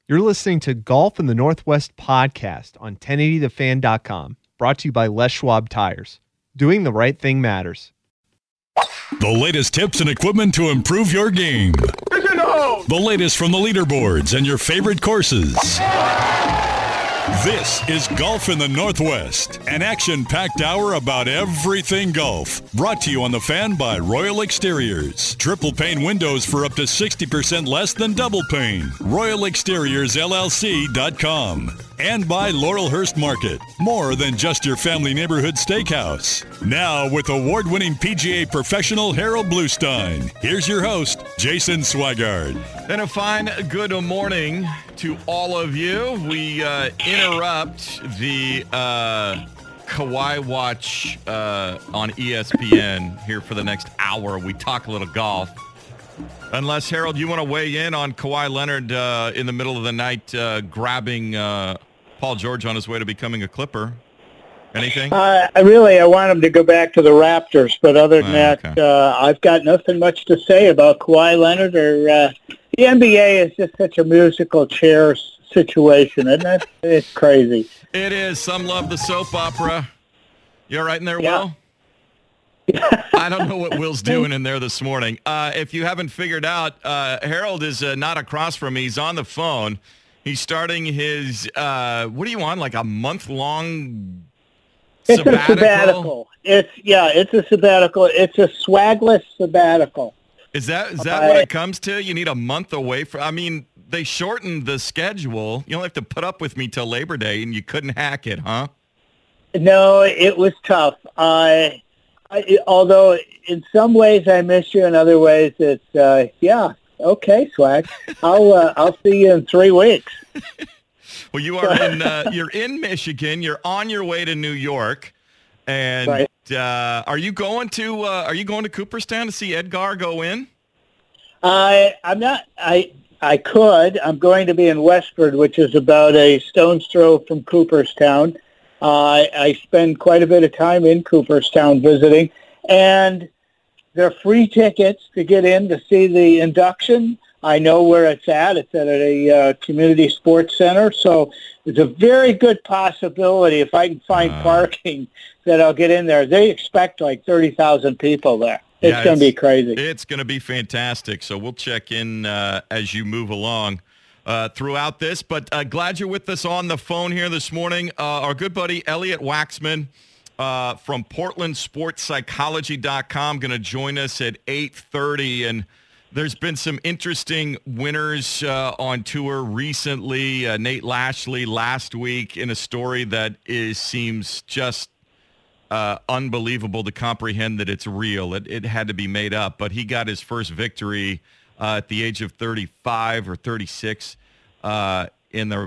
You're listening to Golf in the Northwest podcast on 1080thefan.com, brought to you by Les Schwab Tires. Doing the right thing matters. The latest tips and equipment to improve your game. The latest from the leaderboards and your favorite courses. This is Golf in the Northwest, an action-packed hour about everything golf. Brought to you on the Fan by Royal Exteriors. Triple pane windows for up to 60% less than double pane. RoyalExteriorsLLC.com. And by Laurelhurst Market. More than just your family neighborhood steakhouse. Now with award-winning PGA professional Harold Bluestein. Here's your host, Jason Swigard. And a fine good morning to all of you. We interrupt the Kawhi Watch on ESPN here for the next hour. We talk a little golf. Unless, Harold, you want to weigh in on Kawhi Leonard in the middle of the night grabbing Paul George on his way to becoming a Clipper. Anything? I want him to go back to the Raptors, but other than that, I've got nothing much to say about Kawhi Leonard. Or the NBA is just such a musical chair situation, isn't it? It's crazy. It is. Some love the soap opera. You all right in there, Yeah. Will? I don't know what Will's doing in there this morning. If you haven't figured out, Harold is not across from me. He's on the phone. He's starting his, what do you want, like a month-long sabbatical? It's a sabbatical. It's a sabbatical. It's a swagless sabbatical. Is that what it comes to? You need a month away from, I mean, they shortened the schedule. You only have to put up with me till Labor Day, and you couldn't hack it, huh? No, it was tough. Although in some ways I miss you, in other ways it's okay, Swag. I'll see you in 3 weeks. Well, you are you're in Michigan. You're on your way to New York, and right. Are you going to Cooperstown to see Edgar go in? I'm not. I could. I'm going to be in Westford, which is about a stone's throw from Cooperstown. I spend quite a bit of time in Cooperstown visiting, and there are free tickets to get in to see the induction. I know where it's at. It's at a community sports center, so it's a very good possibility if I can find parking that I'll get in there. They expect like 30,000 people there. It's going to be crazy. It's going to be fantastic, so we'll check in as you move along. Throughout this, but glad you're with us on the phone here this morning. Our good buddy Elliot Waxman from PortlandSportsPsychology.com going to join us at 8:30, and there's been some interesting winners on tour recently. Nate Lashley last week in a story that seems just unbelievable to comprehend that it's real. It had to be made up, but he got his first victory at the age of 35 or 36 in the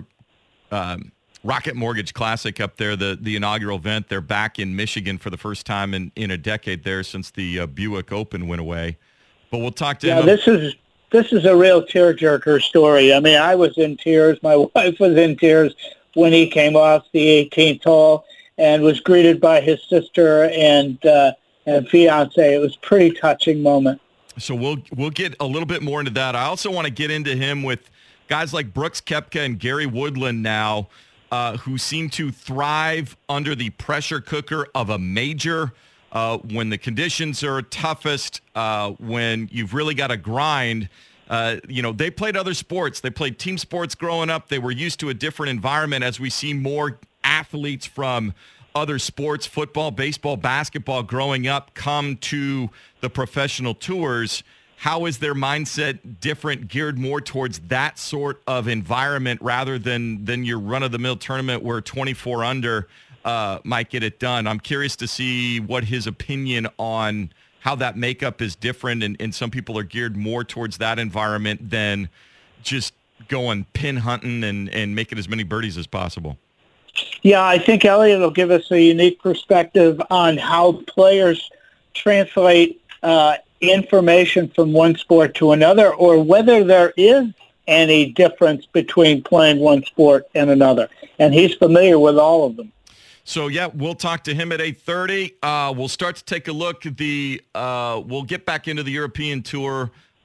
Rocket Mortgage Classic up there, the inaugural event. They're back in Michigan for the first time in a decade there since the Buick Open went away. But we'll talk to him. This is a real tearjerker story. I mean, I was in tears. My wife was in tears when he came off the 18th hole and was greeted by his sister and fiance. It was a pretty touching moment. So we'll get a little bit more into that. I also want to get into him with guys like Brooks Koepka and Gary Woodland now, who seem to thrive under the pressure cooker of a major, when the conditions are toughest, when you've really got to grind. They played other sports. They played team sports growing up. They were used to a different environment as we see more athletes from other sports, football, baseball, basketball, growing up come to the professional tours. How is their mindset different, geared more towards that sort of environment rather than your run-of-the-mill tournament where 24 under might get it done? I'm curious to see what his opinion on how that makeup is different, and some people are geared more towards that environment than just going pin hunting and making as many birdies as possible. Yeah, I think Elliot will give us a unique perspective on how players translate information from one sport to another, or whether there is any difference between playing one sport and another. And he's familiar with all of them. So, yeah, we'll talk to him at 8:30. We'll start to take a look at we'll get back into the European Tour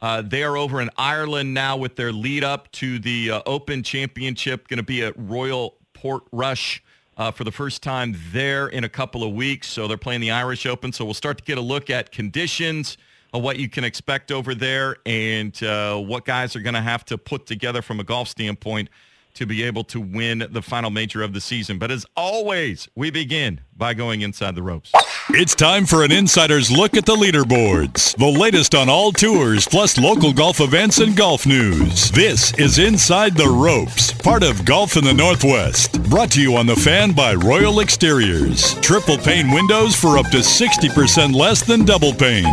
They are over in Ireland now with their lead up to the Open Championship, going to be at Royal Portrush for the first time there in a couple of weeks. So they're playing the Irish Open. So we'll start to get a look at conditions, what you can expect over there, and what guys are going to have to put together from a golf standpoint to be able to win the final major of the season. But as always, we begin by going inside the ropes. It's time for an insider's look at the leaderboards. The latest on all tours, plus local golf events and golf news. This is Inside the Ropes, part of Golf in the Northwest. Brought to you on The Fan by Royal Exteriors. Triple pane windows for up to 60% less than double pane.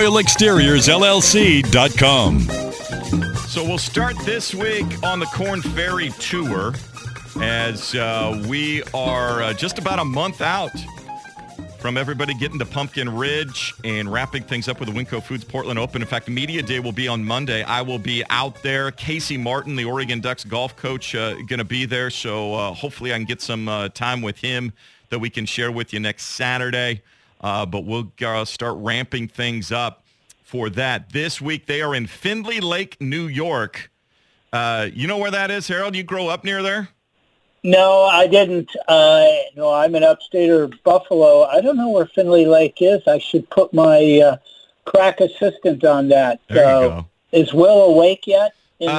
RoyalExteriorsLLC.com. So we'll start this week on the Korn Ferry Tour as we are just about a month out from everybody getting to Pumpkin Ridge and wrapping things up with the Winco Foods Portland Open. In fact, Media Day will be on Monday. I will be out there. Casey Martin, the Oregon Ducks golf coach, going to be there. So hopefully I can get some time with him that we can share with you next Saturday. But we'll start ramping things up for that. This week, they are in Findlay Lake, New York. You know where that is, Harold? You grow up near there? No, I didn't. No, I'm an upstater, Buffalo. I don't know where Findlay Lake is. I should put my crack assistant on that. There you go. Is Will awake yet?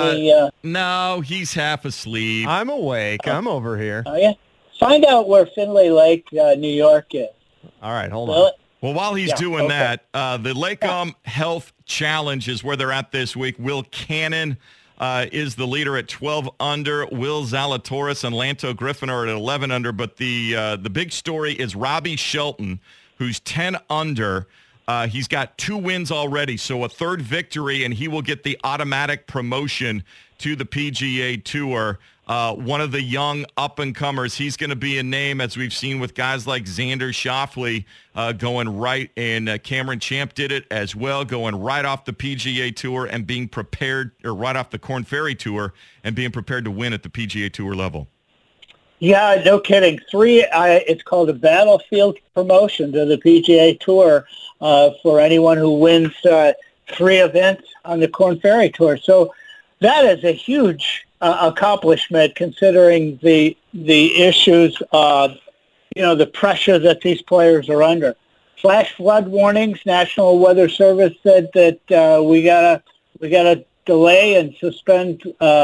No, he's half asleep. I'm awake. I'm over here. Oh, yeah? Find out where Findlay Lake, New York is. All right, hold on. Well, while he's doing that, the Lake Health Challenge is where they're at this week. Will Cannon is the leader at 12 under. Will Zalatoris and Lanto Griffin are at 11 under. But the big story is Robbie Shelton, who's 10 under. He's got 2 wins already, so a third victory, and he will get the automatic promotion to the PGA Tour. One of the young up-and-comers. He's going to be a name, as we've seen with guys like Xander Schauffele going right, and Cameron Champ did it as well, going right off the PGA Tour and being prepared, or right off the Korn Ferry Tour, and being prepared to win at the PGA Tour level. Yeah, no kidding. It's called a battlefield promotion to the PGA Tour for anyone who wins 3 events on the Korn Ferry Tour. So that is a huge accomplishment, considering the issues, the pressure that these players are under. Flash flood warnings. National Weather Service said that we gotta delay and suspend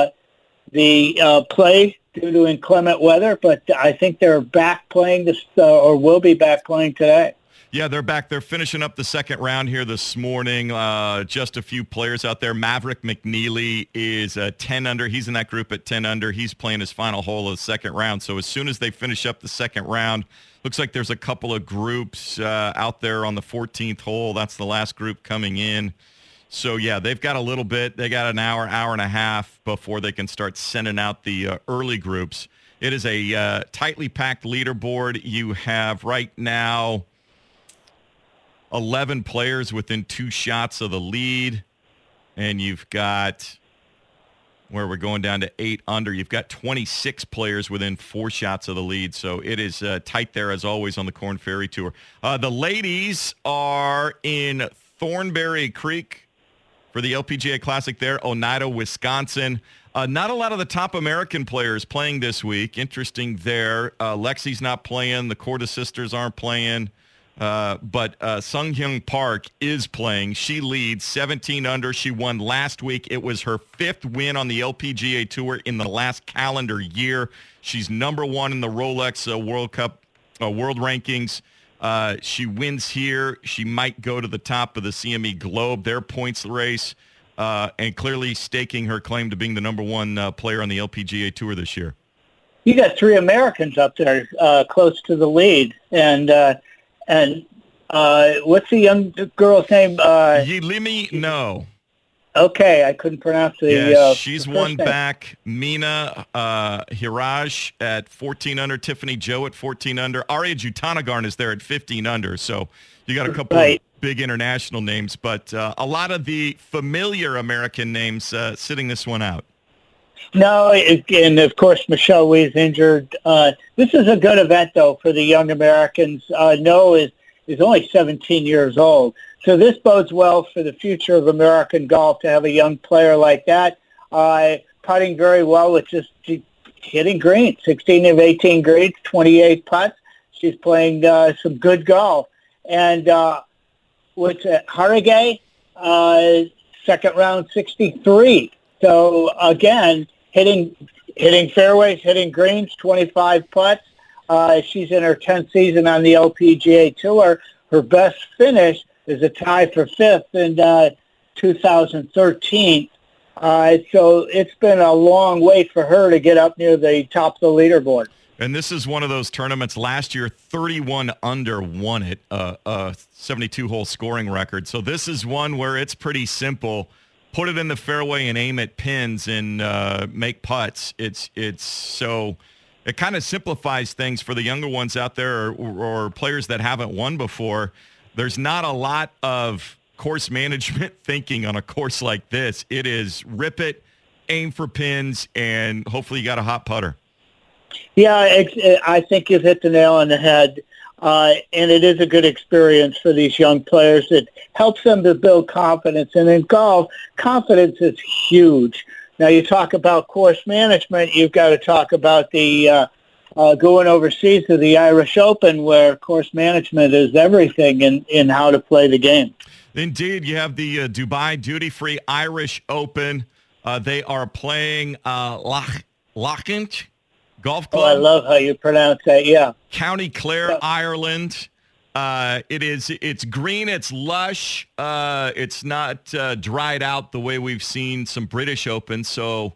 the play due to inclement weather. But I think they're back playing this, or will be back playing today. Yeah, they're back. They're finishing up the second round here this morning. Just a few players out there. Maverick McNeely is 10 under. He's in that group at 10 under. He's playing his final hole of the second round. So as soon as they finish up the second round, looks like there's a couple of groups out there on the 14th hole. That's the last group coming in. So, yeah, they've got a little bit. They got an hour and a half before they can start sending out the early groups. It is a tightly packed leaderboard. You have right now 11 players within 2 shots of the lead, and you've got, where we're going down to 8 under, you've got 26 players within 4 shots of the lead, so it is tight there as always on the Korn Ferry Tour. The ladies are in Thornberry Creek for the LPGA Classic there, Oneida, Wisconsin. Not a lot of the top American players playing this week. Interesting there. Lexi's not playing. The Corda sisters aren't playing. But Sung Hyun Park is playing. She leads 17 under. She won last week. It was her 5th win on the LPGA Tour in the last calendar year. She's number 1 in the Rolex World Cup World Rankings. She wins here. She might go to the top of the CME Globe, their points race, and clearly staking her claim to being the number 1 player on the LPGA Tour this year. You got 3 Americans up there close to the lead, and what's the young girl's name? Yilimi No. Okay, I couldn't pronounce the she's the one first name. back. Mina Hiraj at 14 under. Tiffany Joe at 14 under. Arya Jutanagarn is there at 15 under. So you got a couple of big international names, but a lot of the familiar American names sitting this one out. No, and of course Michelle Wee's injured. This is a good event though for the young Americans. No is only 17 years old, So this bodes well for the future of American golf to have a young player like that, putting very well with just hitting greens, 16 of 18 greens, 28 putts. She's playing some good golf. And with Haragay, second round 63. So again, hitting fairways, hitting greens, 25 putts. She's in her 10th season on the LPGA Tour. Her best finish is a tie for 5th in 2013. So it's been a long wait for her to get up near the top of the leaderboard. And this is one of those tournaments. Last year, 31 under won it, a 72-hole scoring record. So this is one where it's pretty simple. Put it in the fairway and aim at pins and make putts. So it kind of simplifies things for the younger ones out there or players that haven't won before. There's not a lot of course management thinking on a course like this. It is rip it, aim for pins, and hopefully you got a hot putter. Yeah, I think you've hit the nail on the head, and it is a good experience for these young players. It helps them to build confidence, and in golf, confidence is huge. Now, you talk about course management, you've got to talk about the going overseas to the Irish Open, where course management is everything in how to play the game. Indeed, you have the Dubai duty-free Irish Open. They are playing Lochant Golf Club. Oh, I love how you pronounce that, yeah. County Clare, Ireland. It's green, it's lush. It's not dried out the way we've seen some British Opens. So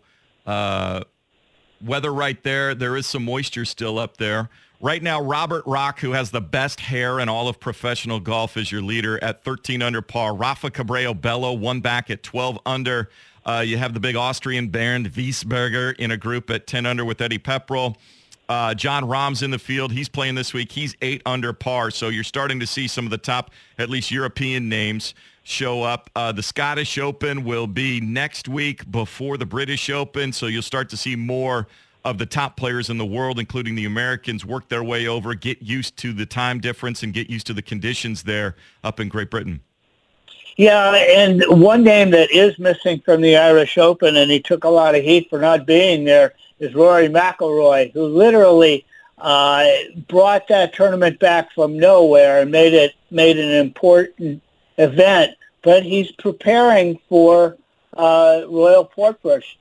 weather right there. There is some moisture still up there. Right now, Robert Rock, who has the best hair in all of professional golf, is your leader at 13 under par. Rafa Cabrera Bello, one back at 12 under. You have the big Austrian Bernd Wiesberger in a group at 10 under with Eddie Pepperell. John Rahm's in the field. He's playing this week. He's 8 under par. So you're starting to see some of the top, at least European names, show up. The Scottish Open will be next week before the British Open. So you'll start to see more of the top players in the world, including the Americans, work their way over, get used to the time difference, and get used to the conditions there up in Great Britain. Yeah, and one name that is missing from the Irish Open, and he took a lot of heat for not being there, is Rory McIlroy, who literally brought that tournament back from nowhere and made an important event. But he's preparing for Royal Portrush.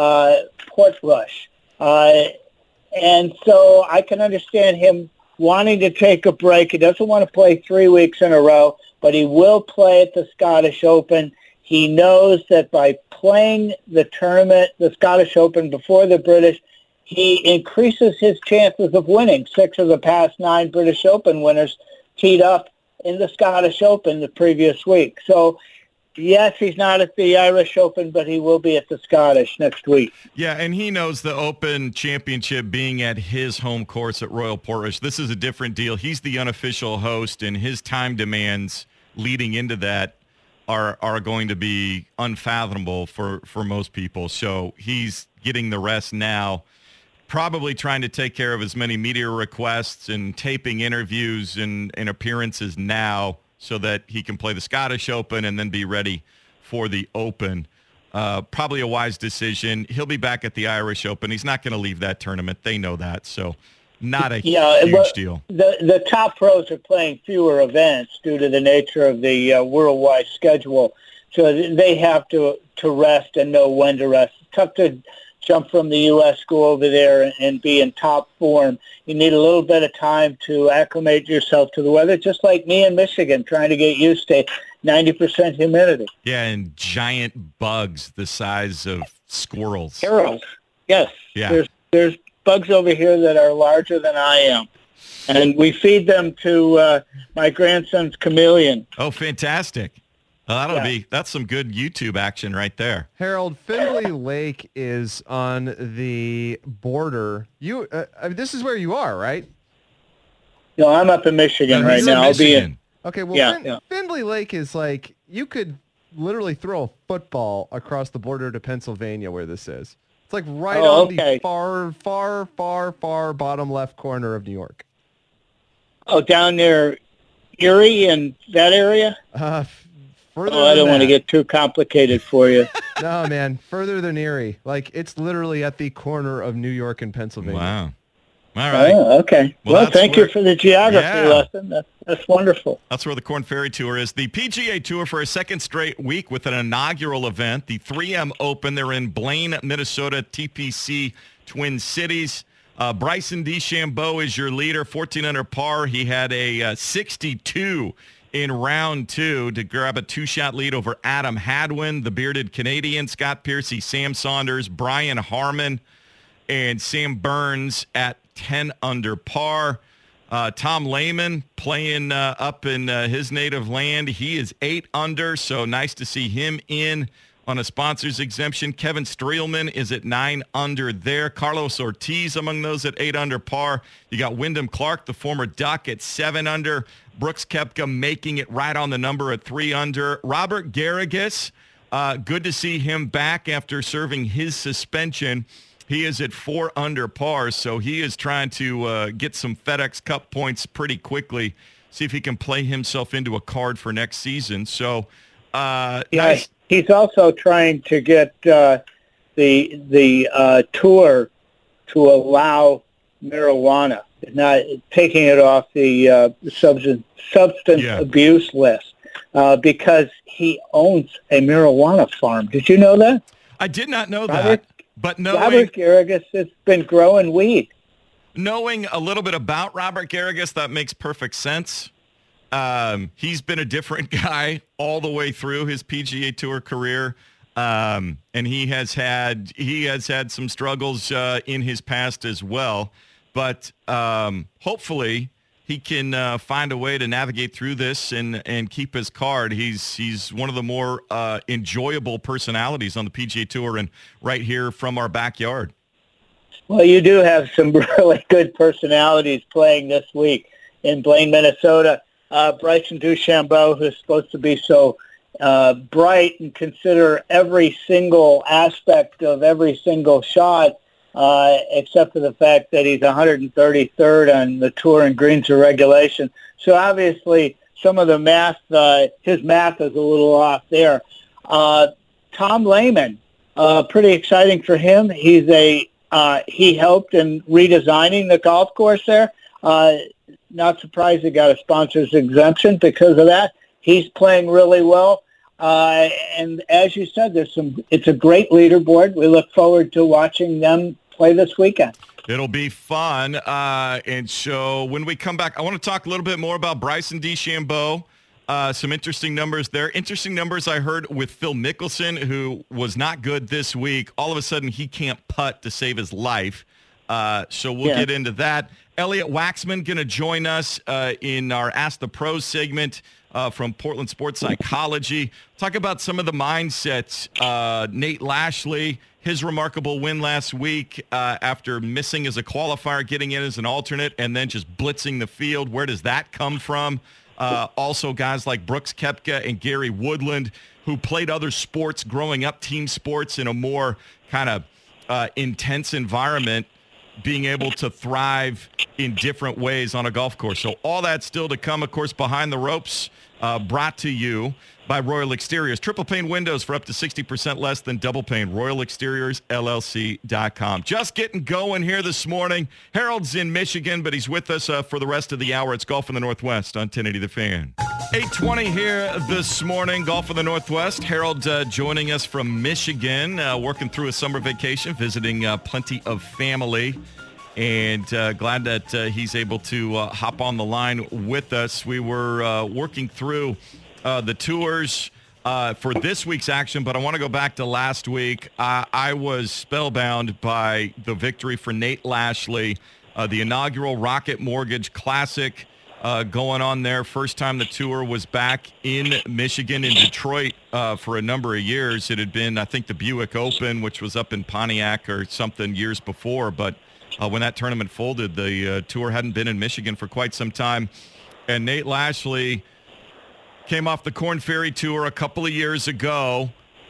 And so I can understand him wanting to take a break. He doesn't want to play 3 weeks in a row, but he will play at the Scottish Open. He knows that by playing the tournament, the Scottish Open, before the British, he increases his chances of winning. 6 of the past 9 British Open winners teed up in the Scottish Open the previous week. So, yes, he's not at the Irish Open, but he will be at the Scottish next week. Yeah, and he knows the Open Championship being at his home course at Royal Portrush. This is a different deal. He's the unofficial host, and his time demands leading into that are going to be unfathomable for most people. So he's getting the rest now, probably trying to take care of as many media requests and taping interviews and appearances now so that he can play the Scottish Open and then be ready for the Open. Probably a wise decision. He'll be back at the Irish Open. He's not going to leave that tournament. They know that. So not a huge deal. The top pros are playing fewer events due to the nature of the worldwide schedule. So they have to rest and know when to rest. It's tough to jump from the U.S., go over there and be in top form. You need a little bit of time to acclimate yourself to the weather, just like me in Michigan, trying to get used to 90% humidity. Yeah, and giant bugs the size of squirrels. Arrows, yes. Yeah. There's bugs over here that are larger than I am. And we feed them to my grandson's chameleon. Oh, fantastic. Well, that's some good YouTube action right there. Harold, Findlay Lake is on the border. This is where you are, right? No, I'm up in Michigan right now. I'll be in. Okay, well, Findlay Lake is like, you could literally throw a football across the border to Pennsylvania where this is. It's like right on the far bottom left corner of New York. Oh, down near Erie and that area? I don't want to get too complicated for you. No, man, further than Erie. Like, it's literally at the corner of New York and Pennsylvania. Wow. All right. Oh, okay. Well, thank you for the geography lesson. That's wonderful. That's where the Korn Ferry Tour is. The PGA Tour for a second straight week with an inaugural event, the 3M Open. They're in Blaine, Minnesota, TPC Twin Cities. Bryson DeChambeau is your leader, 14 under par. He had a 62 in round 2 to grab a 2-shot lead over Adam Hadwin, the bearded Canadian, Scott Piercy, Sam Saunders, Brian Harmon, and Sam Burns at 10 under par. Tom Lehman playing up in his native land. He is 8 under, so nice to see him in on a sponsor's exemption. Kevin Streelman is at 9 under there. Carlos Ortiz among those at 8 under par. You got Wyndham Clark, the former Duck, at 7 under. Brooks Koepka making it right on the number at 3 under. Robert Garrigus, good to see him back after serving his suspension. He is at 4 under par, so he is trying to get some FedEx Cup points pretty quickly, see if he can play himself into a card for next season. So, nice. He's also trying to get the tour to allow marijuana, not taking it off the substance abuse list, because he owns a marijuana farm. Did you know that? I did not know that. But Robert Garrigus has been growing weed. Knowing a little bit about Robert Garrigus, that makes perfect sense. He's been a different guy all the way through his PGA Tour career, and he has had some struggles in his past as well. But hopefully he can find a way to navigate through this and keep his card. He's one of the more enjoyable personalities on the PGA Tour and right here from our backyard. Well, you do have some really good personalities playing this week in Blaine, Minnesota. Bryson DeChambeau, who's supposed to be so bright and consider every single aspect of every single shot, except for the fact that he's 133rd on the tour in greens or regulation. So obviously some of the math, his math is a little off there. Tom Lehman, pretty exciting for him. He helped in redesigning the golf course there. Not surprised he got a sponsor's exemption because of that. He's playing really well. And as you said, it's a great leaderboard. We look forward to watching them play this weekend. It'll be fun. And so when we come back, I want to talk a little bit more about Bryson DeChambeau. Some interesting numbers there. Interesting numbers I heard with Phil Mickelson, who was not good this week. All of a sudden, he can't putt to save his life. So we'll get into that. Elliot Waxman going to join us in our Ask the Pros segment from Portland Sports Psychology. Talk about some of the mindsets. Nate Lashley, his remarkable win last week after missing as a qualifier, getting in as an alternate, and then just blitzing the field. Where does that come from? Also, guys like Brooks Koepka and Gary Woodland, who played other sports growing up, team sports in a more kind of intense environment, being able to thrive in different ways on a golf course. So all that still to come, of course, Behind the Ropes, brought to you by Royal Exteriors. Triple pane windows for up to 60% less than double pane. RoyalExteriorsLLC.com. Just getting going here this morning. Harold's in Michigan, but he's with us for the rest of the hour. It's Golf in the Northwest on 1080 The Fan. 8:20 here this morning, Golf in the Northwest. Harold joining us from Michigan, working through a summer vacation, visiting plenty of family. And glad that he's able to hop on the line with us. We were working through the tours for this week's action, but I want to go back to last week. I was spellbound by the victory for Nate Lashley, the inaugural Rocket Mortgage Classic going on there. First time the tour was back in Michigan, in Detroit, for a number of years. It had been, I think, the Buick Open, which was up in Pontiac or something years before, but when that tournament folded, the tour hadn't been in Michigan for quite some time. And Nate Lashley came off the Korn Ferry Tour a couple of years ago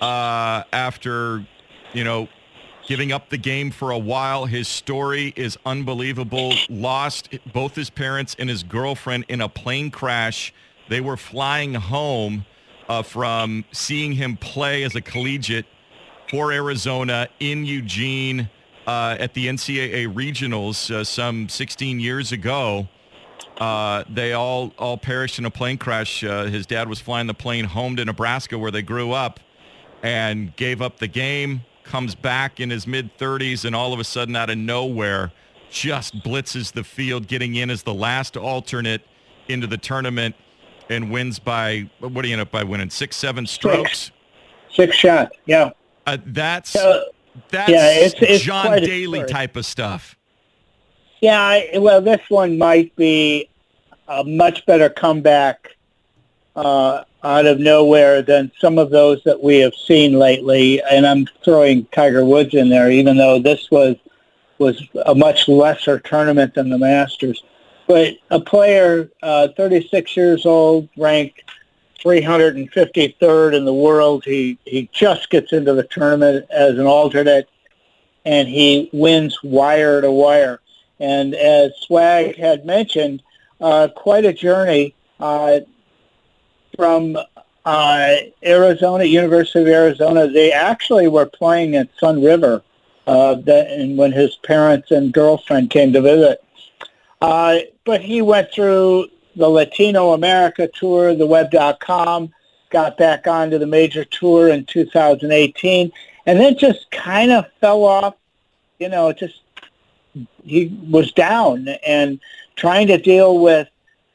after, giving up the game for a while. His story is unbelievable. Lost both his parents and his girlfriend in a plane crash. They were flying home from seeing him play as a collegiate for Arizona in Eugene at the NCAA regionals some 16 years ago. They all perished in a plane crash. His dad was flying the plane home to Nebraska where they grew up and gave up the game, comes back in his mid-30s, and all of a sudden out of nowhere just blitzes the field, getting in as the last alternate into the tournament and wins by, what do you end up by winning, 6-7 strokes? Six shots, yeah. That's it's John Daly type of stuff. Yeah, well, this one might be a much better comeback out of nowhere than some of those that we have seen lately. And I'm throwing Tiger Woods in there, even though this was a much lesser tournament than the Masters. But a player, 36 years old, ranked 353rd in the world. He just gets into the tournament as an alternate, and he wins wire to wire. And as Swag had mentioned, quite a journey from Arizona, University of Arizona. They actually were playing at Sun River when his parents and girlfriend came to visit. But he went through the Latino America Tour, the Web.com, got back onto the major tour in 2018, and then just kind of fell off, he was down and trying to deal with,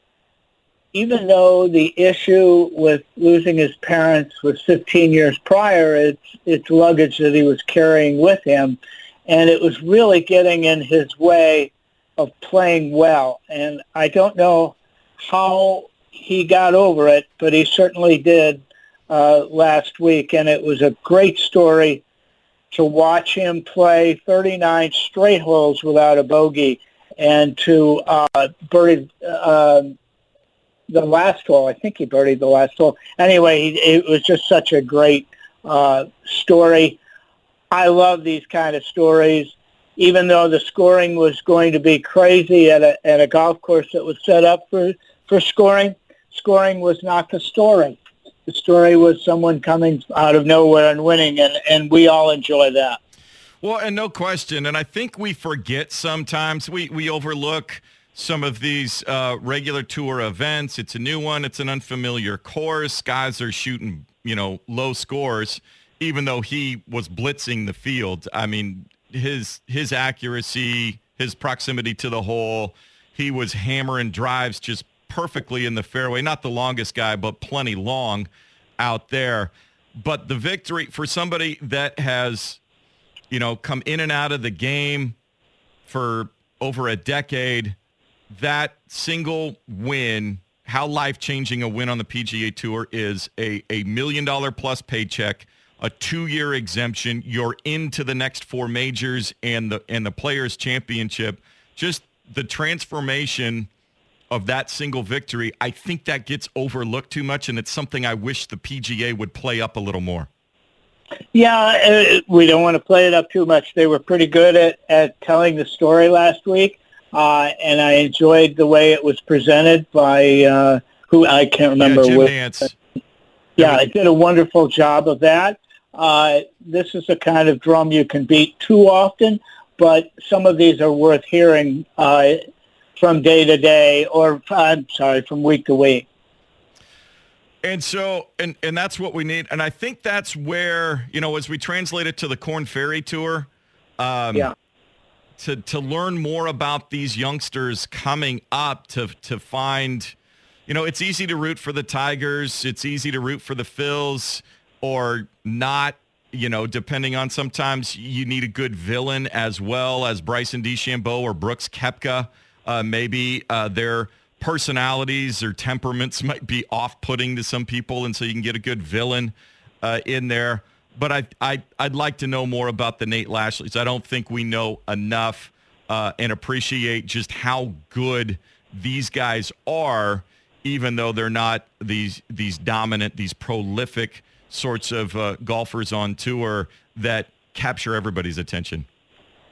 even though the issue with losing his parents was 15 years prior, it's luggage that he was carrying with him, and it was really getting in his way of playing well. And I don't know how he got over it, but he certainly did last week, and it was a great story to watch him play 39 straight holes without a bogey and to birdie the last hole. I think he birdied the last hole. Anyway, it was just such a great story. I love these kind of stories. Even though the scoring was going to be crazy at a golf course that was set up for scoring was not the story. The story was someone coming out of nowhere and winning, and we all enjoy that. Well, and no question, and I think we forget sometimes, we overlook some of these regular tour events. It's a new one. It's an unfamiliar course. Guys are shooting, low scores, even though he was blitzing the field. I mean, his accuracy, his proximity to the hole, he was hammering drives just perfectly in the fairway. Not the longest guy, but plenty long out there. But the victory for somebody that has, come in and out of the game for over a decade, that single win, how life-changing a win on the PGA Tour is, a $1 million plus paycheck, a 2-year exemption, you're into the next 4 majors and the Players Championship. Just the transformation of that single victory, I think that gets overlooked too much, and it's something I wish the PGA would play up a little more. Yeah, we don't want to play it up too much. They were pretty good at telling the story last week, and I enjoyed the way it was presented by who I can't remember. Jim Nance. Yeah, I did a wonderful job of that. This is the kind of drum you can beat too often, but some of these are worth hearing from day to day, from week to week. And so, and that's what we need. And I think that's where, as we translate it to the Korn Ferry Tour, to learn more about these youngsters coming up, to find, it's easy to root for the Tigers. It's easy to root for the Phils or not, depending on, sometimes you need a good villain as well as Bryson DeChambeau or Brooks Koepka. Maybe their personalities or temperaments might be off-putting to some people, and so you can get a good villain in there. But I'd like to know more about the Nate Lashleys. I don't think we know enough and appreciate just how good these guys are, even though they're not these dominant, these prolific sorts of golfers on tour that capture everybody's attention.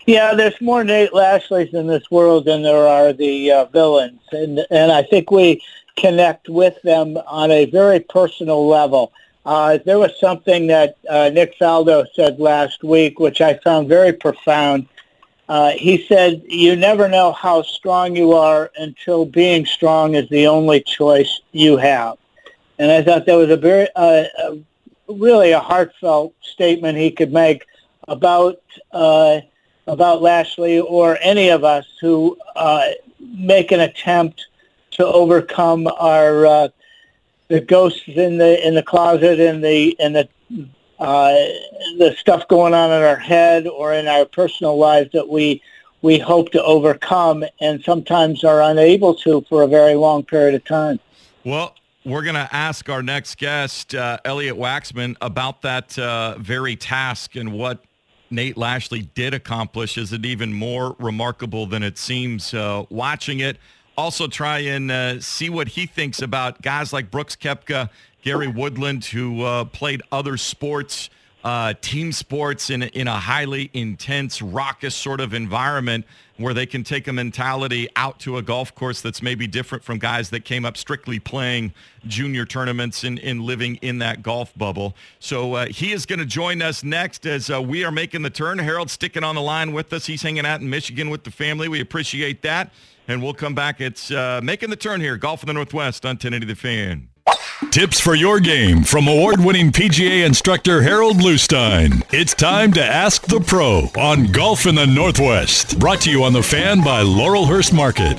Yeah, there's more Nate Lashleys in this world than there are the villains, and I think we connect with them on a very personal level. There was something that Nick Faldo said last week, which I found very profound. He said, "You never know how strong you are until being strong is the only choice you have." And I thought that was a very, really a heartfelt statement he could make about Lashley or any of us who make an attempt to overcome our the ghosts in the closet and the stuff going on in our head or in our personal lives that we hope to overcome and sometimes are unable to for a very long period of time. Well, we're going to ask our next guest, Elliot Waxman, about that very task and what Nate Lashley did accomplish. Is it even more remarkable than it seems watching it? Also try and see what he thinks about guys like Brooks Koepka, Gary Woodland, who played other sports, team sports in a highly intense, raucous sort of environment where they can take a mentality out to a golf course that's maybe different from guys that came up strictly playing junior tournaments and living in that golf bubble. So he is going to join us next as we are making the turn. Harold's sticking on the line with us. He's hanging out in Michigan with the family. We appreciate that. And we'll come back. It's Making the Turn here, Golf in the Northwest on 1080 The Fan. Tips for your game from award-winning PGA instructor Harold Bluestein. It's time to Ask the Pro on Golf in the Northwest. Brought to you on The Fan by Laurelhurst Market.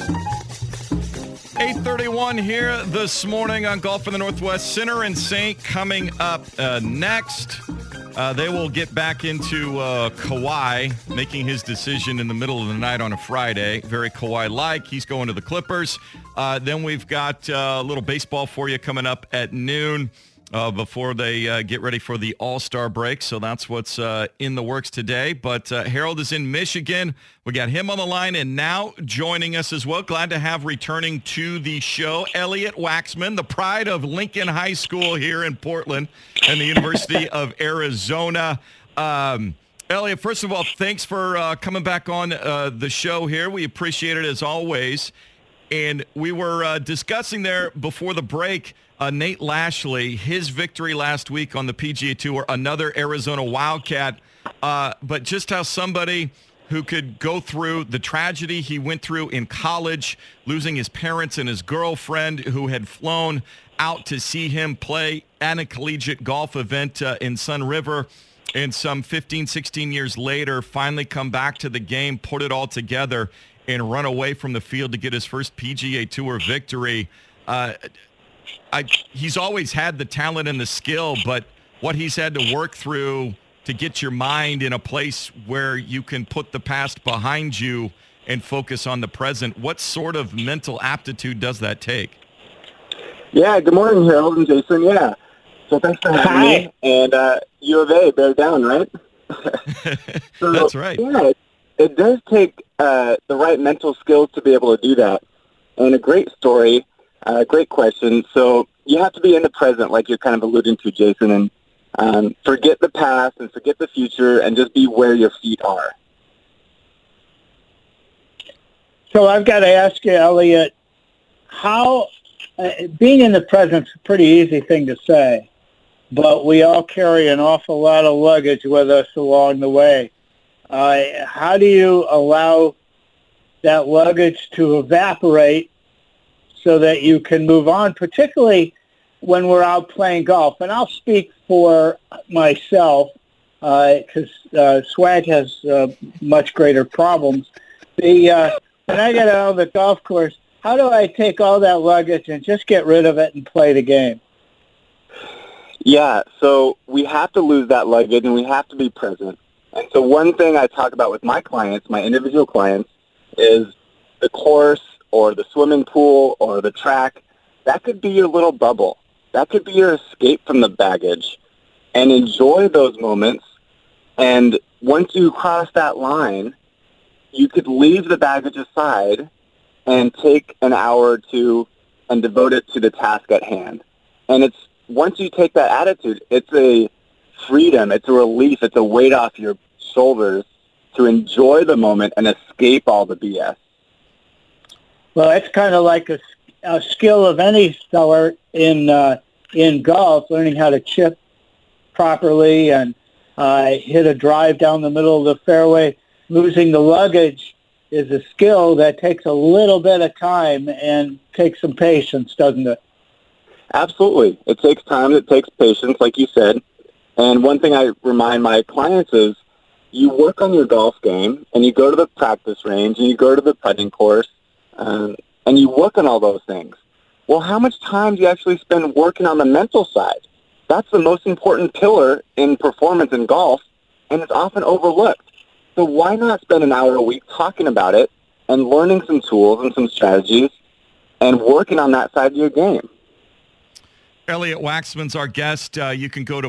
8:31 here this morning on Golf in the Northwest. Sinner and Saint coming up next. They will get back into Kawhi, making his decision in the middle of the night on a Friday. Very Kawhi-like. He's going to the Clippers. Then we've got a little baseball for you coming up at noon before they get ready for the All-Star break. So that's what's in the works today. But Harold is in Michigan. We got him on the line and now joining us as well. Glad to have returning to the show, Elliot Waxman, the pride of Lincoln High School here in Portland and the University of Arizona. Elliot, first of all, thanks for coming back on the show here. We appreciate it as always. And we were discussing there before the break, Nate Lashley, his victory last week on the PGA Tour, another Arizona Wildcat, but just how somebody who could go through the tragedy he went through in college, losing his parents and his girlfriend who had flown out to see him play at a collegiate golf event in Sun River, and some 15, 16 years later, finally come back to the game, put it all together, and run away from the field to get his first PGA Tour victory. He's always had the talent and the skill, but what he's had to work through to get your mind in a place where you can put the past behind you and focus on the present, what sort of mental aptitude does that take? Yeah, good morning, Harold and Jason. Yeah, so thanks for having me. And U of A, bear down, right? So, that's right. Yeah, it does take the right mental skills to be able to do that. And a great story, great question. So you have to be in the present, like you're kind of alluding to, Jason, and forget the past and forget the future and just be where your feet are. So I've got to ask you, Elliot, how being in the present is a pretty easy thing to say, but we all carry an awful lot of luggage with us along the way. How do you allow that luggage to evaporate so that you can move on, particularly when we're out playing golf? And I'll speak for myself because Swag has much greater problems. When I get out on the golf course, how do I take all that luggage and just get rid of it and play the game? Yeah, so we have to lose that luggage and we have to be present. And so one thing I talk about with my clients, my individual clients, is the course or the swimming pool or the track. That could be your little bubble. That could be your escape from the baggage. And enjoy those moments. And once you cross that line, you could leave the baggage aside and take an hour or two and devote it to the task at hand. And it's once you take that attitude, it's a freedom, it's a relief, it's a weight off your shoulders to enjoy the moment and escape all the BS. Well, it's kind of like a skill of any sort in golf, learning how to chip properly and hit a drive down the middle of the fairway. Losing the luggage is a skill that takes a little bit of time and takes some patience, doesn't it? Absolutely. It takes time. It takes patience, like you said. And one thing I remind my clients is you work on your golf game and you go to the practice range and you go to the putting course and you work on all those things. Well, how much time do you actually spend working on the mental side? That's the most important pillar in performance in golf, and it's often overlooked. So why not spend an hour a week talking about it and learning some tools and some strategies and working on that side of your game? Elliot Waxman's our guest. You can go to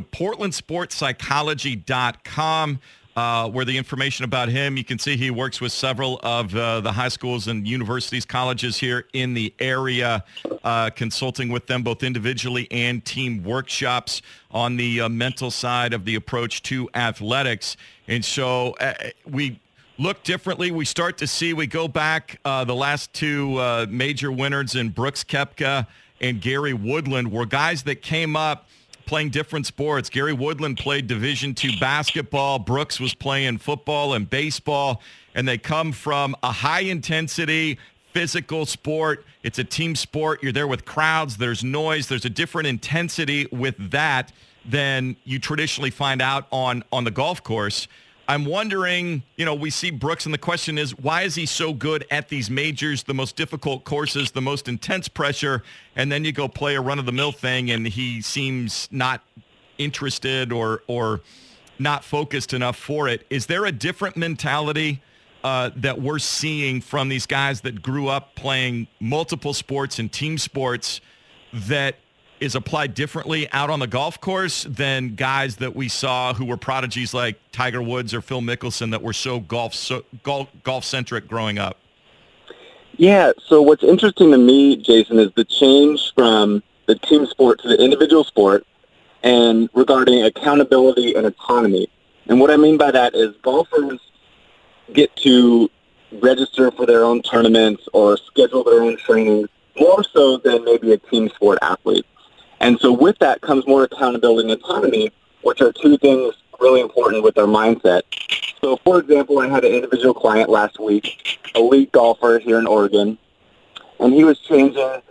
portlandsportspsychology.com where the information about him, you can see he works with several of the high schools and universities, colleges here in the area, consulting with them both individually and team workshops on the mental side of the approach to athletics. And so we look differently. We start to see, we go back the last two major winners in Brooks Koepka and Gary Woodland were guys that came up playing different sports. Gary Woodland played Division II basketball. Brooks was playing football and baseball. And they come from a high-intensity, physical sport. It's a team sport. You're there with crowds. There's noise. There's a different intensity with that than you traditionally find out on the golf course. I'm wondering, we see Brooks, and the question is, why is he so good at these majors, the most difficult courses, the most intense pressure, and then you go play a run-of-the-mill thing, and he seems not interested or not focused enough for it. Is there a different mentality that we're seeing from these guys that grew up playing multiple sports and team sports that is applied differently out on the golf course than guys that we saw who were prodigies like Tiger Woods or Phil Mickelson that were so golf-centric growing up? Yeah, so what's interesting to me, Jason, is the change from the team sport to the individual sport and regarding accountability and autonomy. And what I mean by that is golfers get to register for their own tournaments or schedule their own training more so than maybe a team sport athlete. And so with that comes more accountability and autonomy, which are two things really important with our mindset. So, for example, I had an individual client last week, elite golfer here in Oregon, and he was changing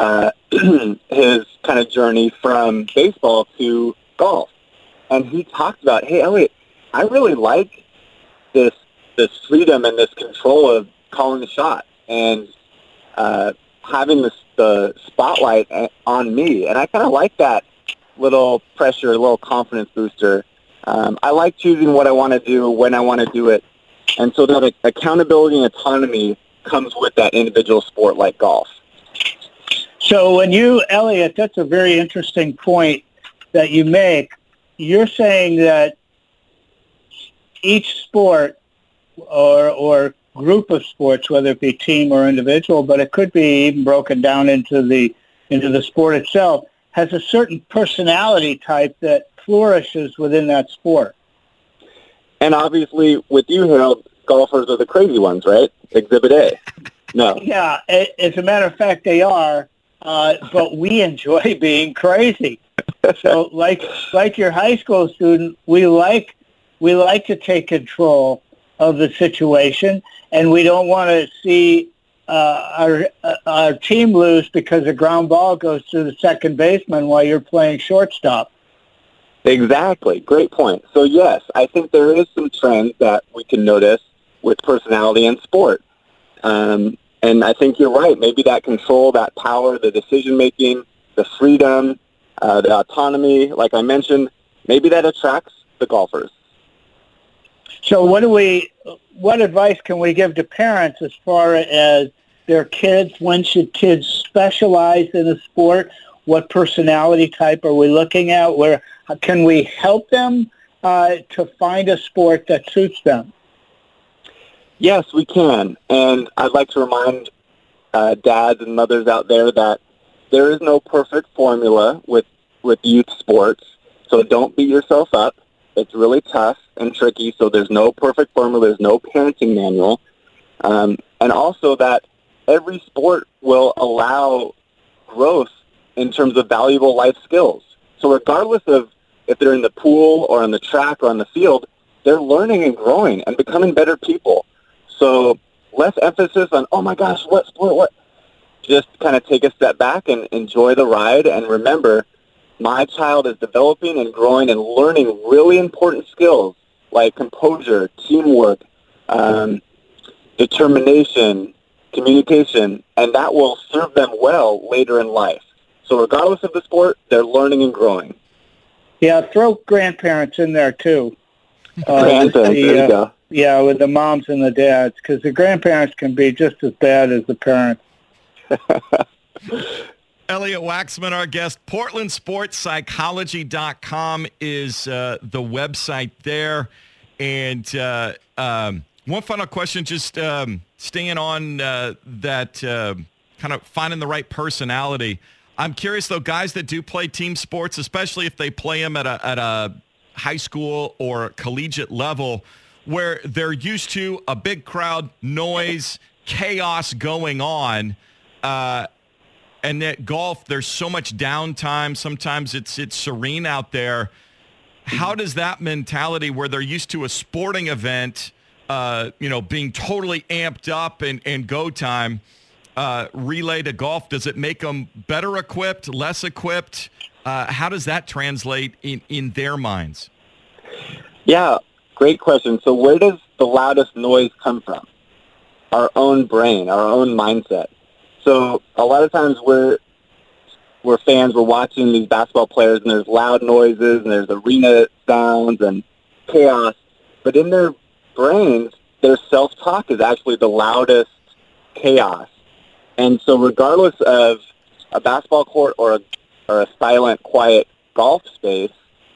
his kind of journey from baseball to golf. And he talked about, hey, Elliot, I really like this freedom and this control of calling the shot and having the spotlight on me. And I kind of like that little pressure, a little confidence booster. I like choosing what I want to do, when I want to do it. And so that accountability and autonomy comes with that individual sport like golf. So Elliot, that's a very interesting point that you make. You're saying that each sport or group of sports, whether it be team or individual, but it could be even broken down into the sport itself, has a certain personality type that flourishes within that sport. And obviously, with you, Harold, golfers are the crazy ones, right? Exhibit A. No. Yeah, as a matter of fact, they are, but we enjoy being crazy. So like your high school student, we like to take control of the situation, and we don't want to see our team lose because a ground ball goes to the second baseman while you're playing shortstop. Exactly. Great point. So, yes, I think there is some trends that we can notice with personality and sport. And I think you're right. Maybe that control, that power, the decision-making, the freedom, the autonomy, like I mentioned, maybe that attracts the golfers. So what advice can we give to parents as far as their kids? When should kids specialize in a sport? What personality type are we looking at? Where can we help them to find a sport that suits them? Yes, we can. And I'd like to remind dads and mothers out there that there is no perfect formula with youth sports. So don't beat yourself up. It's really tough and tricky, so there's no perfect formula. There's no parenting manual. And also that every sport will allow growth in terms of valuable life skills. So regardless of if they're in the pool or on the track or on the field, they're learning and growing and becoming better people. So less emphasis on, oh my gosh, what sport, what? Just kind of take a step back and enjoy the ride and remember, my child is developing and growing and learning really important skills like composure, teamwork, determination, communication, and that will serve them well later in life. So regardless of the sport, they're learning and growing. Yeah, throw grandparents in there too. Grandparents, there you go. Yeah, with the moms and the dads, because the grandparents can be just as bad as the parents. Elliot Waxman, our guest. PortlandSportsPsychology.com is the website there. And one final question, just staying on that kind of finding the right personality. I'm curious, though, guys that do play team sports, especially if they play them at a high school or collegiate level, where they're used to a big crowd, noise, chaos going on, and at golf, there's so much downtime. Sometimes it's serene out there. How does that mentality, where they're used to a sporting event, being totally amped up and go time, relay to golf? Does it make them better equipped, less equipped? How does that translate in their minds? Yeah, great question. So where does the loudest noise come from? Our own brain, our own mindset. So a lot of times we're fans, we're watching these basketball players, and there's loud noises, and there's arena sounds and chaos. But in their brains, their self-talk is actually the loudest chaos. And so regardless of a basketball court or a silent, quiet golf space,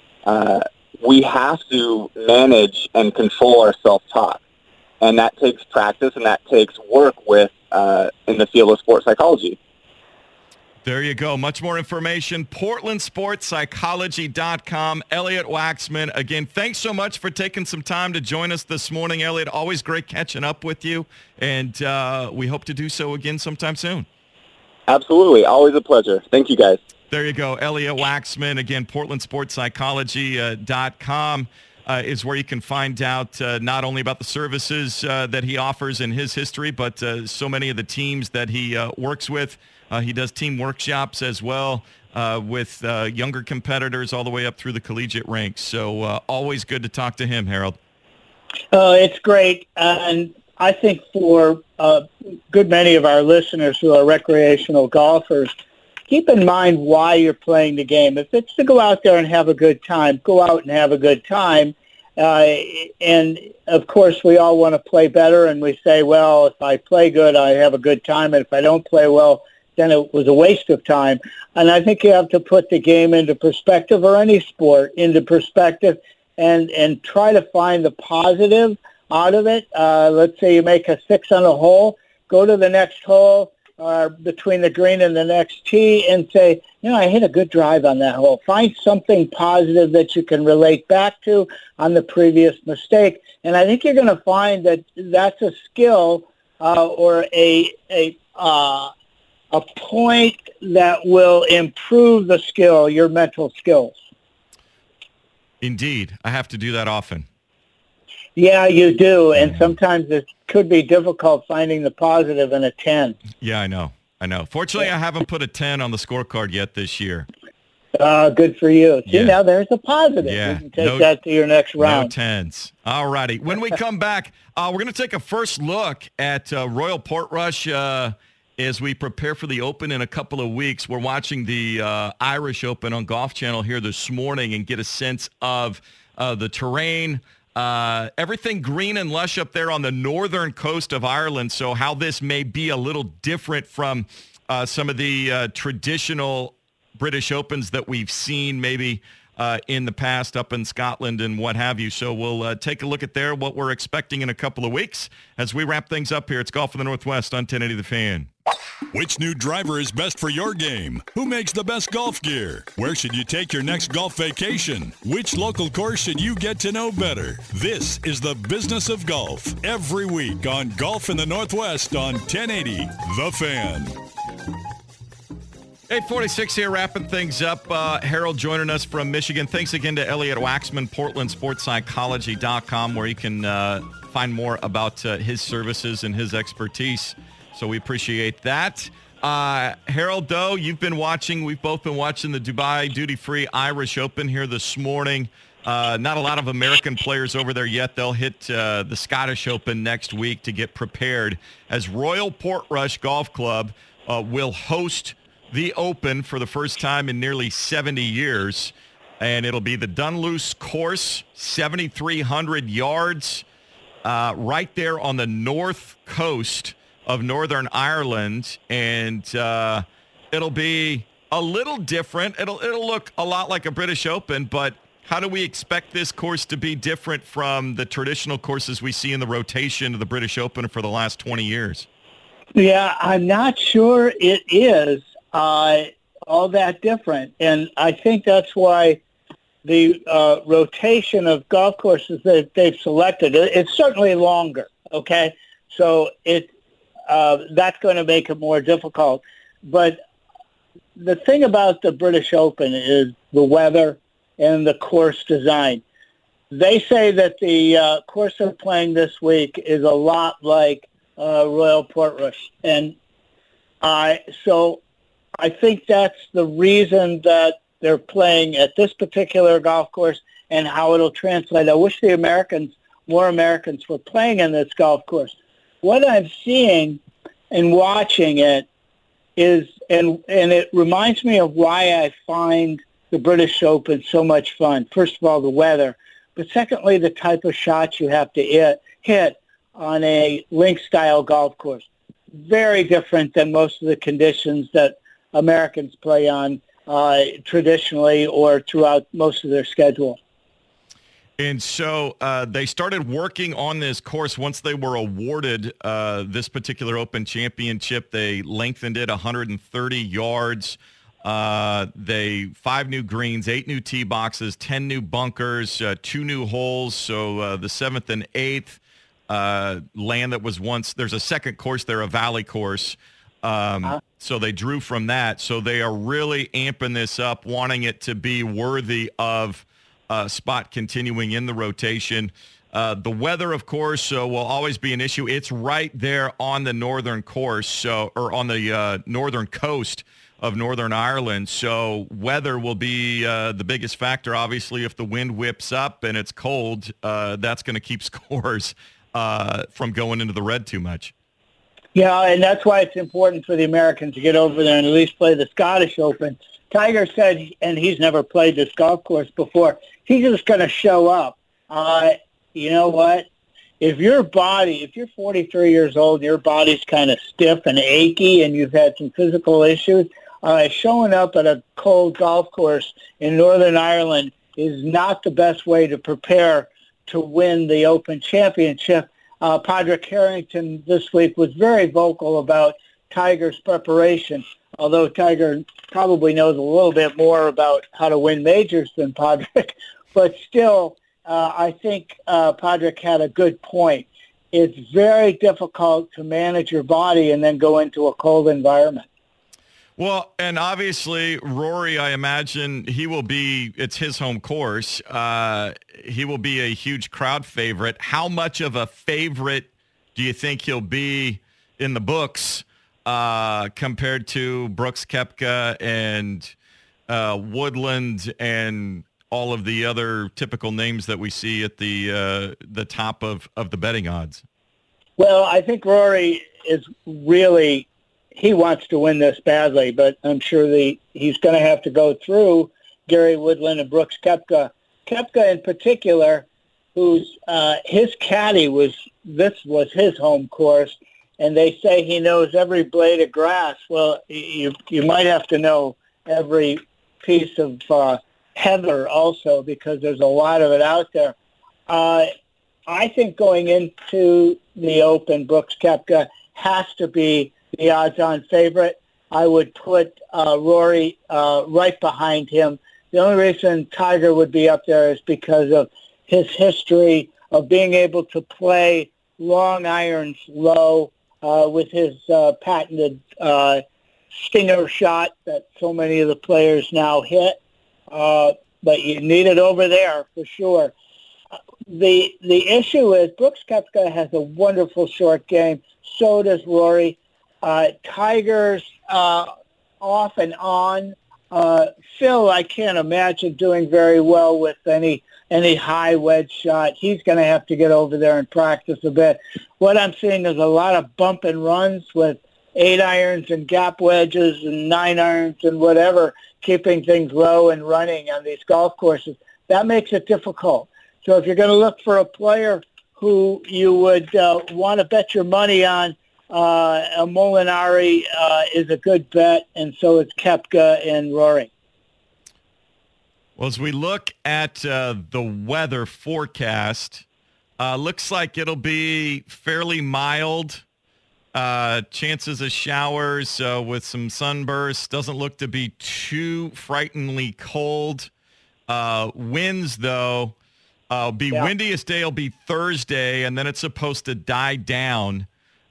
we have to manage and control our self-talk. And that takes practice, and that takes work with in the field of sports psychology. There you go. Much more information, PortlandSportsPsychology.com. Elliot Waxman. Again, thanks so much for taking some time to join us this morning, Elliot. Always great catching up with you, and we hope to do so again sometime soon. Absolutely. Always a pleasure. Thank you, guys. There you go. Elliot Waxman. Again, PortlandSportsPsychology.com. Is where you can find out not only about the services that he offers in his history, but so many of the teams that he works with. He does team workshops as well with younger competitors all the way up through the collegiate ranks. So always good to talk to him, Harold. It's great. And I think for a good many of our listeners who are recreational golfers, keep in mind why you're playing the game. If it's to go out there and have a good time, go out and have a good time. And, of course, we all want to play better, and we say, well, if I play good, I have a good time, and if I don't play well, then it was a waste of time. And I think you have to put the game into perspective, or any sport into perspective, and try to find the positive out of it. Let's say you make a 6 on a hole, go to the next hole, or between the green and the next tee, and say, I hit a good drive on that hole. Find something positive that you can relate back to on the previous mistake. And I think you're going to find that that's a skill or a point that will improve the skill, your mental skills. Indeed. I have to do that often. Yeah, you do. And sometimes it could be difficult finding the positive in a 10. Yeah, I know. Fortunately, I haven't put a 10 on the scorecard yet this year. Good for you. See, now there's a positive. Yeah. You can take that to your next round. No 10s. All righty. When we come back, we're going to take a first look at Royal Portrush as we prepare for the Open in a couple of weeks. We're watching the Irish Open on Golf Channel here this morning and get a sense of the terrain, everything green and lush up there on the northern coast of Ireland. So how this may be a little different from some of the traditional British Opens that we've seen maybe in the past up in Scotland and what have you. So we'll take a look at what we're expecting in a couple of weeks as we wrap things up here. It's Golf in the Northwest on 1080 The Fan. Which new driver is best for your game? Who makes the best golf gear? Where should you take your next golf vacation? Which local course should you get to know better? This is the Business of Golf every week on Golf in the Northwest on 1080 The Fan. 8:46 here, wrapping things up. Harold joining us from Michigan. Thanks again to Elliot Waxman, PortlandSportsPsychology.com, where you can find more about his services and his expertise. So we appreciate that. Harold, though, we've both been watching the Dubai Duty-Free Irish Open here this morning. Not a lot of American players over there yet. They'll hit the Scottish Open next week to get prepared, as Royal Portrush Golf Club will host the Open for the first time in nearly 70 years. And it'll be the Dunluce course, 7,300 yards, right there on the north coast of Northern Ireland. And it'll be a little different. It'll look a lot like a British Open, but how do we expect this course to be different from the traditional courses we see in the rotation of the British Open for the last 20 years? Yeah, I'm not sure it is all that different. And I think that's why the rotation of golf courses that they've selected, it's certainly longer, okay? So that's going to make it more difficult. But the thing about the British Open is the weather and the course design. They say that the course they're playing this week is a lot like Royal Portrush. And so I think that's the reason that they're playing at this particular golf course and how it'll translate. I wish more Americans were playing in this golf course. What I'm seeing and watching it is, and it reminds me of why I find the British Open so much fun. First of all, the weather, but secondly, the type of shots you have to hit on a link-style golf course. Very different than most of the conditions that Americans play on traditionally or throughout most of their schedule. And so they started working on this course once they were awarded this particular Open Championship. They lengthened it 130 yards. 5 new greens, 8 new tee boxes, 10 new bunkers, 2 new holes. So the 7th and 8th land that was once, there's a second course there, a valley course. So they drew from that. So they are really amping this up, wanting it to be worthy of a spot continuing in the rotation. The weather, of course, will always be an issue. It's right there on the northern course, or on the northern coast of Northern Ireland. So weather will be the biggest factor. Obviously, if the wind whips up and it's cold, that's going to keep scores from going into the red too much. Yeah, and that's why it's important for the Americans to get over there and at least play the Scottish Open. Tiger said, and he's never played this golf course before, he's just going to show up. You know what? If you're 43 years old, your body's kind of stiff and achy and you've had some physical issues, showing up at a cold golf course in Northern Ireland is not the best way to prepare to win the Open Championship. Padraig Harrington this week was very vocal about Tiger's preparation, although Tiger probably knows a little bit more about how to win majors than Padraig. But still, I think Padraig had a good point. It's very difficult to manage your body and then go into a cold environment. Well, and obviously, Rory, I imagine it's his home course. He will be a huge crowd favorite. How much of a favorite do you think he'll be in the books compared to Brooks Koepka and Woodland and all of the other typical names that we see at the top of the betting odds? Well, I think Rory is really, he wants to win this badly, but I'm sure he's going to have to go through Gary Woodland and Brooks Koepka. Koepka in particular, who's his caddy this was his home course, and they say he knows every blade of grass. Well, you might have to know every piece of heather also, because there's a lot of it out there. I think going into the Open, Brooks Koepka has to be the odds-on favorite. I would put Rory right behind him. The only reason Tiger would be up there is because of his history of being able to play long irons low with his patented stinger shot that so many of the players now hit. But you need it over there for sure. The issue is Brooks Koepka has a wonderful short game. So does Rory. Tiger's off and on. Phil, I can't imagine doing very well with any high wedge shot. He's going to have to get over there and practice a bit. What I'm seeing is a lot of bump and runs with 8 irons and gap wedges and 9 irons and whatever, keeping things low and running on these golf courses. That makes it difficult. So if you're going to look for a player who you would want to bet your money on, Molinari is a good bet, and so is Koepka and Rory. Well, as we look at the weather forecast, looks like it'll be fairly mild. Chances of showers with some sunbursts. Doesn't look to be too frighteningly cold. Winds, though, windiest day will be Thursday, and then it's supposed to die down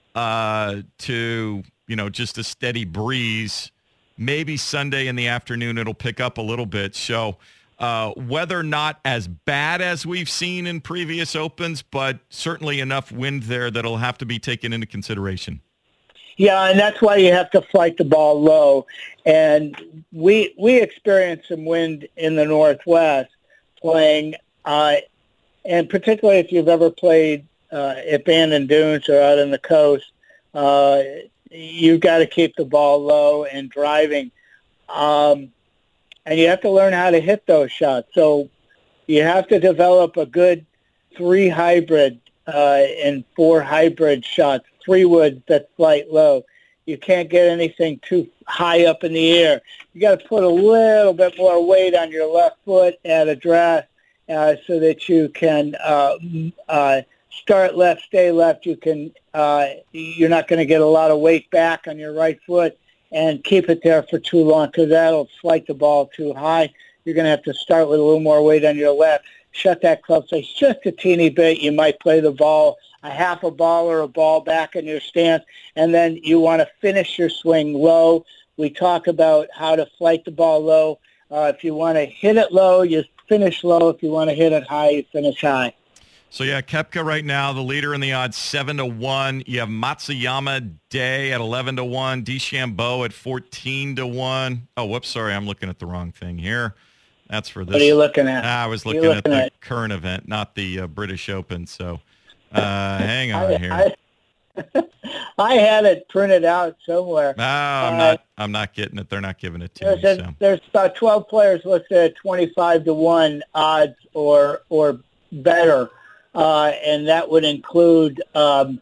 to, just a steady breeze. Maybe Sunday in the afternoon it'll pick up a little bit. So weather not as bad as we've seen in previous Opens, but certainly enough wind there that'll have to be taken into consideration. Yeah, and that's why you have to flight the ball low. And we experienced some wind in the Northwest playing, and particularly if you've ever played at Bandon Dunes or out on the coast, you've got to keep the ball low and driving. And you have to learn how to hit those shots. So you have to develop a good 3 hybrid and 4 hybrid shots, 3 woods that flight low. You can't get anything too high up in the air. You got to put a little bit more weight on your left foot at address so that you can start left, stay left. You can you're not going to get a lot of weight back on your right foot and keep it there for too long because that'll flight the ball too high. You're going to have to start with a little more weight on your left. Shut that club face just a teeny bit. You might play the ball a half a ball or a ball back in your stance, and then you want to finish your swing low. We talk about how to flight the ball low. If you want to hit it low, you finish low. If you want to hit it high, you finish high. So, yeah, Koepka right now, the leader in the odds, 7-1. You have Matsuyama Day at 11-1. DeChambeau at 14-1. Oh, whoops, sorry, I'm looking at the wrong thing here. That's for this. What are you looking at? I was looking at the current event, not the British Open. So, hang on here. I had it printed out somewhere. No, I'm not getting it. They're not giving it to me. So. There's about 12 players listed at 25-1 odds or better. And that would include Koepka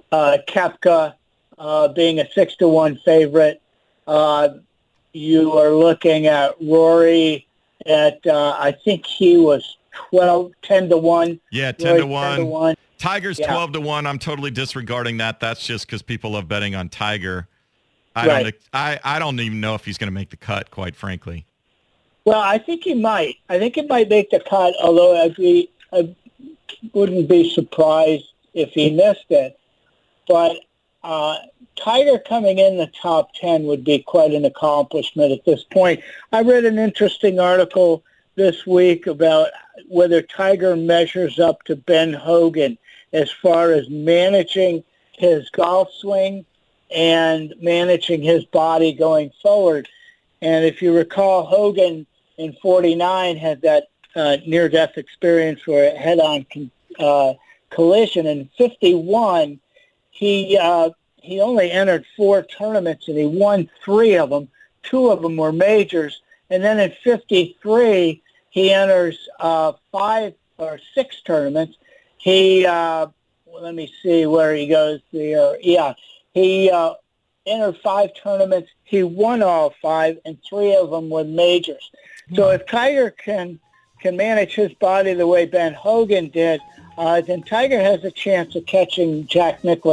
being a 6-1 favorite. You are looking at Rory at I think he was 10-1. Yeah, 10-1. Tiger's 12-1. I'm totally disregarding that. That's just because people love betting on Tiger. I don't even know if he's going to make the cut, quite frankly. Well, I think he might. I think he might make the cut, although I wouldn't be surprised if he missed it. But Tiger coming in the top 10 would be quite an accomplishment at this point. I read an interesting article this week about whether Tiger measures up to Ben Hogan as far as managing his golf swing and managing his body going forward. And if you recall, Hogan in 49 had that near-death experience for a head-on collision. In 51, he only entered 4 tournaments, and he won 3 of them. 2 of them were majors. And then in 53, he enters 5 or 6 tournaments. He, let me see where he goes there. Yeah, he entered 5 tournaments. He won all 5, and 3 of them were majors. So if Tiger can manage his body the way Ben Hogan did, then Tiger has a chance of catching Jack Nicklaus.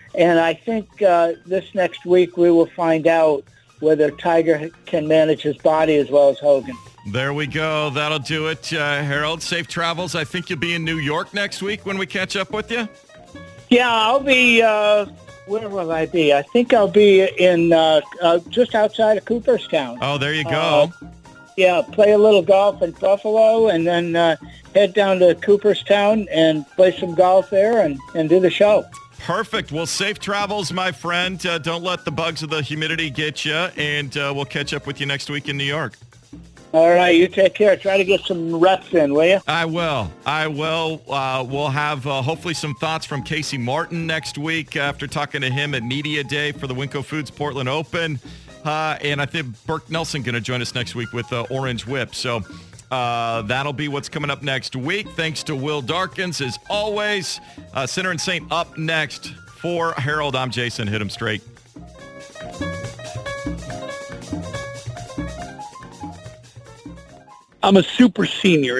And I think this next week we will find out whether Tiger can manage his body as well as Hogan. There we go. That'll do it, Harold. Safe travels. I think you'll be in New York next week when we catch up with you. Yeah, I'll be, where will I be? I think I'll be in just outside of Cooperstown. Oh, there you go. Yeah, play a little golf in Buffalo and then head down to Cooperstown and play some golf there and do the show. Perfect. Well, safe travels, my friend. Don't let the bugs of the humidity get you, and we'll catch up with you next week in New York. All right, you take care. Try to get some reps in, will you? I will. We'll have hopefully some thoughts from Casey Martin next week after talking to him at Media Day for the Winco Foods Portland Open. And I think Burke Nelson going to join us next week with Orange Whip. So that'll be what's coming up next week. Thanks to Will Darkins, as always. Center and Saint up next. For Harold, I'm Jason. Hit him straight. I'm a super senior.